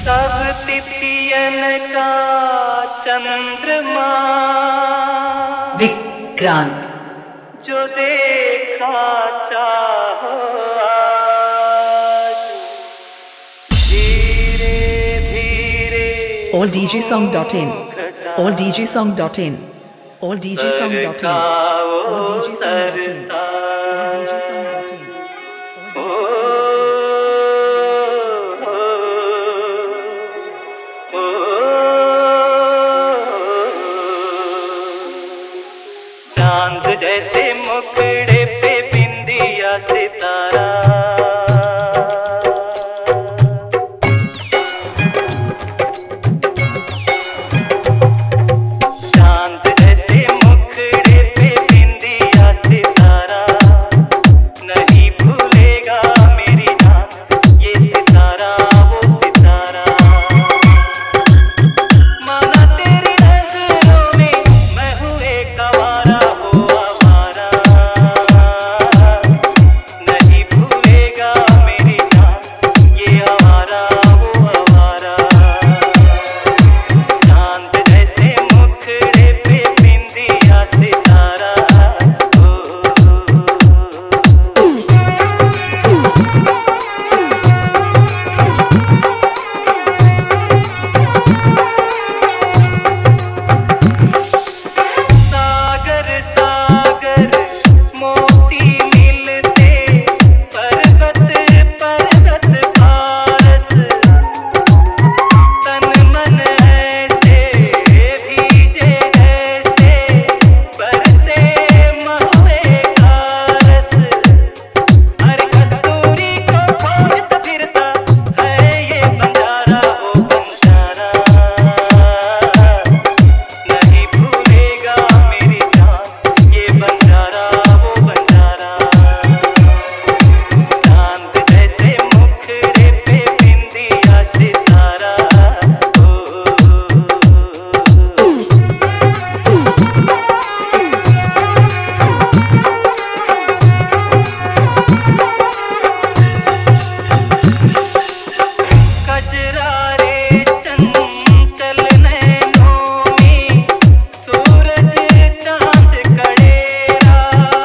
तब तितियन का चंद्रमा विक्रांत जो देखा चाहो आज धीरे धीरे alldjsong.in alldjsong.in alldjsong.in alldjsong.in चांद जैसे मुखड़े पे बिंदिया सितारा चांद जैसे मुखड़े पे बिंदिया सितारा नहीं भूलेगा मेरी जान ये सितारा वो सितारा माना तेरी नजरों में मैं हूँ एक आवारा नहीं भूलेगा मेरी जान ये आवारा वो आवारा चांद जैसे मुखड़े पे बिंदिया सितारा सागर सागर मोती मिलते पर्वत पर्वत पारस तन मन ऐसे भीजे ऐसे बरसे महुए का रस हर कस्तूरी को खोजता फिरता है ये बंजारा वो बंजारा नहीं भूलेगा मेरी जान ये बंजारा वो बंजारा चांद जैसे मुखड़े पे बिंदिया सितारा कजरारे चंचल नैनों में सूरज चांद कड़ेरा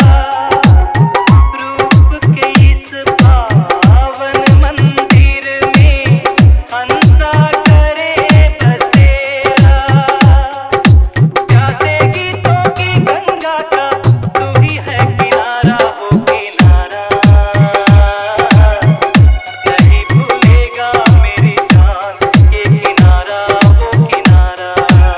रूप के इस पावन मंदिर में हंसा करे बसेरा प्यासे गीतों की गंगा का तू ही है किनारा वो किनारा नहीं भूलेगा मेरी जान ये किनारा वो किनारा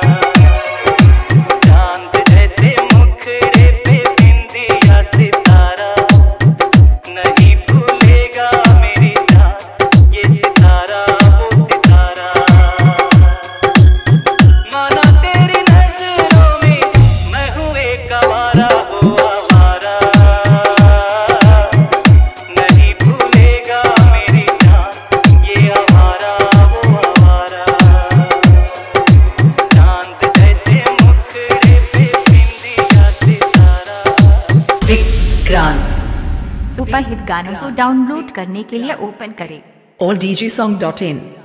चांद जैसे मुखड़े पे बिंदिया सितारा नहीं भूलेगा मेरी जान ये सितारा वो सितारा माना तेरी नजरों में मैं हूँ एक आवारा हो आवारा नहीं भूलेगा मेरी जान ये आवारा वो आवारा चांद जैसे मुखड़े पे बिंदिया सितारा विक्रांत सुपरहिट गानों को डाउनलोड करने के लिए ओपन करें alldjsong.in